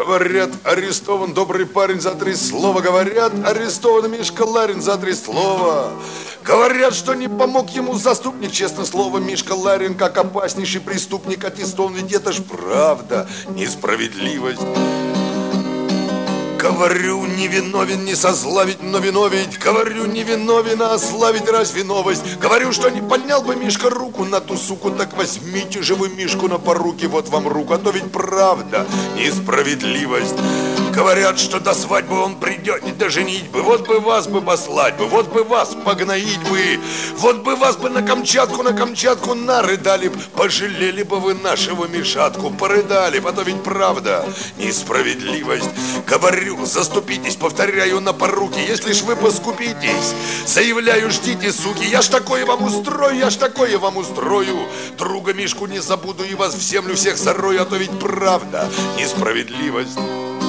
Говорят, арестован добрый парень за 3 слова. Говорят, арестован Мишка Ларин за 3 слова. Говорят, что не помог ему заступник. Честное слово, Мишка Ларин, как опаснейший преступник, аттестован. Ведь это ж правда, несправедливость. Говорю, не виновен, не сославить, но виновить. Говорю, не виновен, а ославить разве новость? Говорю, что не поднял бы Мишка руку на ту суку. Так возьмите же вы Мишку на поруки, вот вам руку. А то ведь правда, несправедливость. Говорят, что до свадьбы он придет, не до женитьбы. Вот бы вас бы послать бы, вот бы вас погноить бы. Вот бы вас бы на Камчатку нарыдали б. Пожалели бы вы нашего Мишатку, порыдали б. А то ведь правда, несправедливость. Говорю, заступитесь, повторяю, на поруки. Если ж вы поскупитесь, заявляю, ждите, суки. Я ж такое вам устрою. Друга Мишку не забуду и вас в землю всех зарою. А то ведь правда, несправедливость.